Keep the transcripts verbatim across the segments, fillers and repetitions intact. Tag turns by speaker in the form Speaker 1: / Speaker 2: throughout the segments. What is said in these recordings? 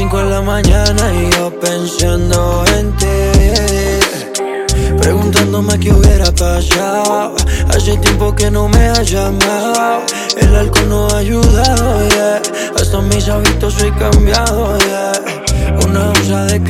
Speaker 1: cinco de la mañana y yo pensando en ti, preguntándome qué hubiera pasado. Hace tiempo que no me has llamado. El alcohol no ha ayudado, yeah. Hasta mis hábitos he cambiado, yeah. Una onza de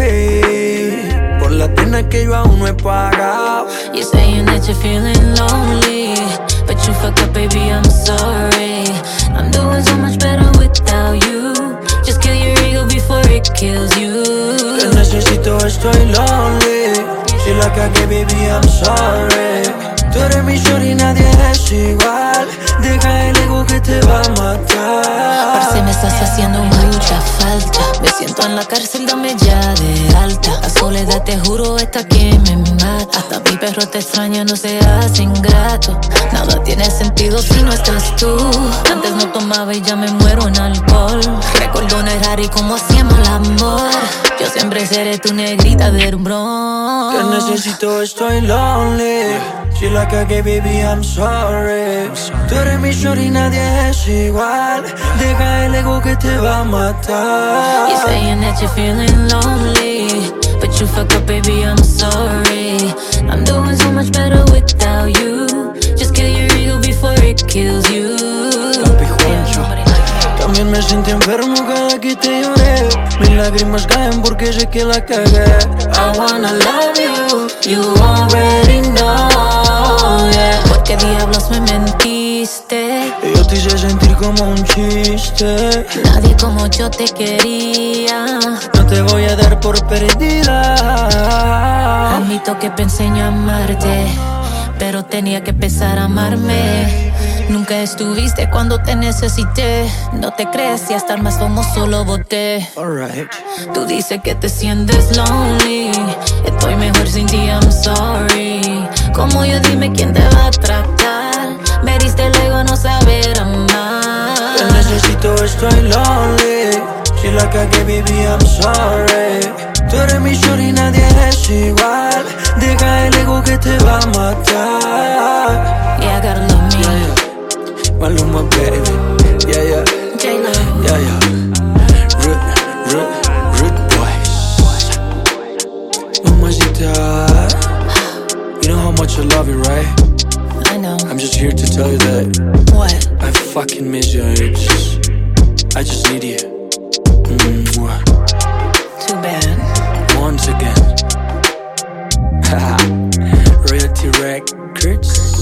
Speaker 1: creepy por la pena que yo aún no he pagado.
Speaker 2: You're saying that you're feeling lonely, but you fuck up, baby, I'm sorry. I'm doing so much better without you. Just kill your ego before it kills you.
Speaker 1: Te necesito, estoy lonely. Si la cagué, baby, I'm sorry. Tú eres mi shorty, nadie es igual. Deja el ego que te va a matar.
Speaker 2: Parce, me estás haciendo mucha falta. Me siento en la cárcel, dame ya de alta. La soledad, te juro, está que me mata. Hasta mi perro te extraña, no seas ingrato. Nada tiene sentido si no estás tú. Antes no tomaba y ya me muero en alcohol. Recuerdo negar y cómo hacíamos el amor. Yo siempre seré tu negrita del Bronx.
Speaker 1: Te necesito, estoy lonely. Si la cagué, baby, I'm sorry. Tú eres mi shorty, nadie es igual. Deja el ego que te va a matar.
Speaker 2: You're saying that you're feeling lonely, but you fuck up, baby, I'm sorry. I'm doing so much better without you. Just kill your ego before it kills you.
Speaker 1: Papi Juancho. También me sentí enfermo cada que te lloré. Mis lágrimas caen porque sé que la cagué.
Speaker 2: I wanna love you, you already know, yeah. ¿Por qué diablos me mentiste?
Speaker 1: Yo te hice sentir como un chiste.
Speaker 2: Nadie como yo te quería.
Speaker 1: No te voy a dar por perdida.
Speaker 2: Admito que pensé en amarte, pero tenía que empezar a amarme. Nunca estuviste cuando te necesité. No te crees y hasta el más famoso lo boté.
Speaker 1: Alright.
Speaker 2: Tú dices que te sientes lonely. Estoy mejor sin ti, I'm sorry. Como yo, dime quién te va a tratar. Me diste el ego, no saber amar.
Speaker 1: Te necesito, estoy lonely. Si la cagué, baby, I'm sorry. Tú eres mi shorty, nadie es igual. Deja el ego que te va a matar.
Speaker 2: Yeah, I gotta love me.
Speaker 1: Yeah, yeah. Maluma, baby. Yeah, yeah.
Speaker 2: J-Lo.
Speaker 1: Yeah, yeah. Rude, rude, rude boys. Mamacita. You know how much I love you, right?
Speaker 2: I know.
Speaker 1: I'm just here to tell you that
Speaker 2: What?
Speaker 1: I fucking miss you. I just, I just need you. Mwah.
Speaker 2: Too bad.
Speaker 1: Once again. Royalty Records.